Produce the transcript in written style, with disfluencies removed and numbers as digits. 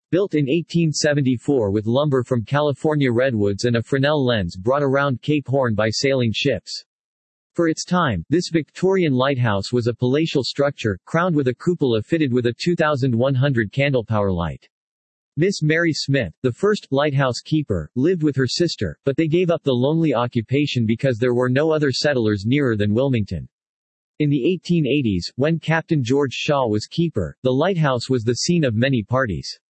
Built in 1874 with lumber from California redwoods and a Fresnel lens brought around Cape Horn by sailing ships. For its time, this Victorian lighthouse was a palatial structure, crowned with a cupola fitted with a 2,100 candlepower light. Miss Mary Smith, the first lighthouse keeper, lived with her sister, but they gave up the lonely occupation because there were no other settlers nearer than Wilmington. In the 1880s, when Captain George Shaw was keeper, the lighthouse was the scene of many parties.